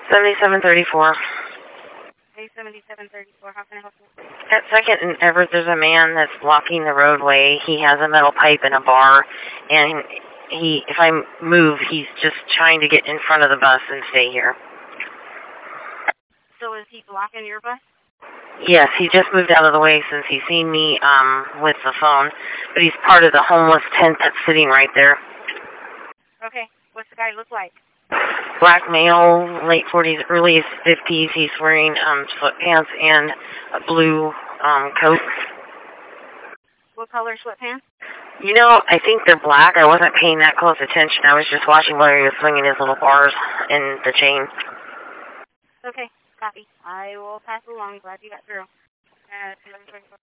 7734. Hey, 7734, how can I help you? At 2nd and Everett, there's a man that's blocking the roadway. He has a metal pipe in a bar, and if I move, he's just trying to get in front of the bus and stay here. So is he blocking your bus? Yes, he just moved out of the way since he's seen me with the phone, but he's part of the homeless tent that's sitting right there. Okay, what's the guy look like? Black male, late 40s, early 50s. He's wearing sweatpants and a blue coat. What color sweatpants? You know, I think they're black. I wasn't paying that close attention. I was just watching where he was swinging his little bars and the chain. Okay, copy. I will pass along. Glad you got through.